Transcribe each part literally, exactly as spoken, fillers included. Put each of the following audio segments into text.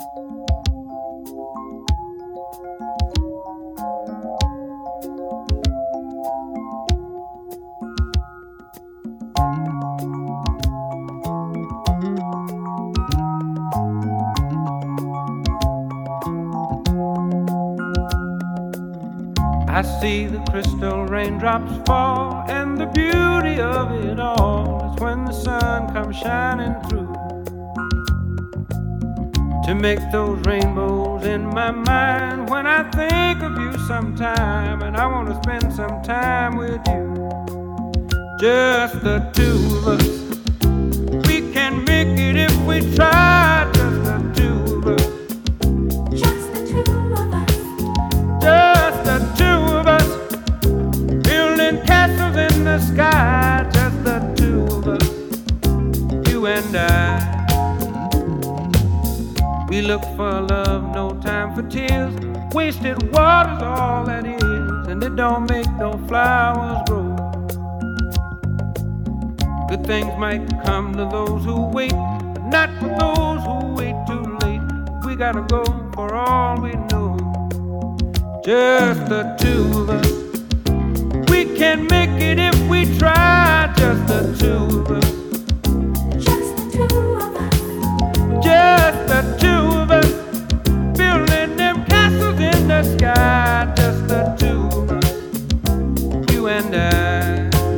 I see the crystal raindrops fall, and the beauty of it all is when the sun comes shining through to make those rainbows in my mind. When I think of you sometime, and I want to spend some time with you, just the two of us. We can make it if we try, just the two of us. Just the two of us. Just the two of us, building castles in the sky. Just the two of us, you and I. We look for love, no time for tears. Wasted water's all that is, and it don't make no flowers grow. Good things might come to those who wait, but not for those who wait too late. We gotta go for all we know. Just the two of us. We can make it if we try. Just the two of us. Just the two of us. Just the two of us, building them castles in the sky. Just the two of us, you and I.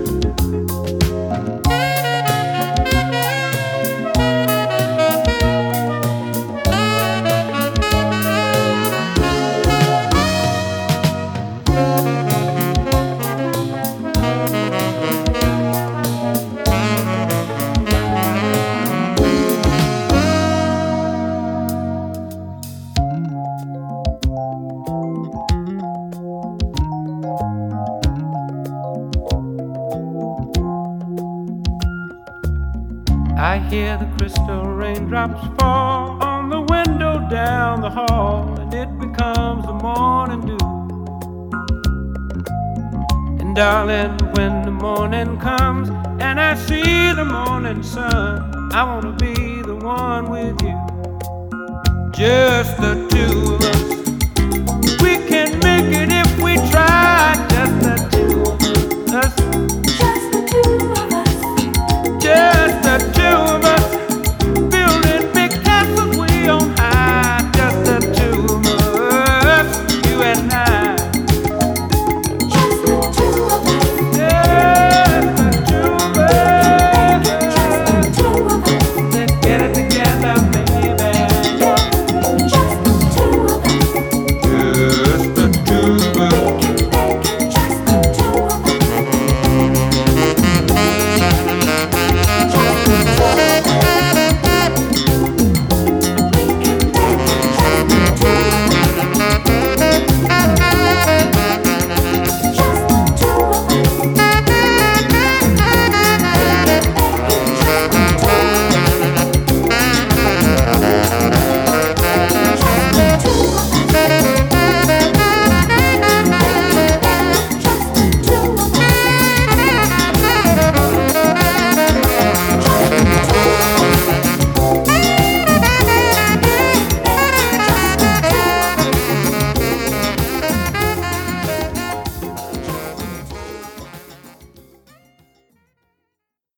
I hear the crystal raindrops fall on the window down the hall, and it becomes the morning dew. And darling, when the morning comes and I see the morning sun, I wanna be the one with you. Just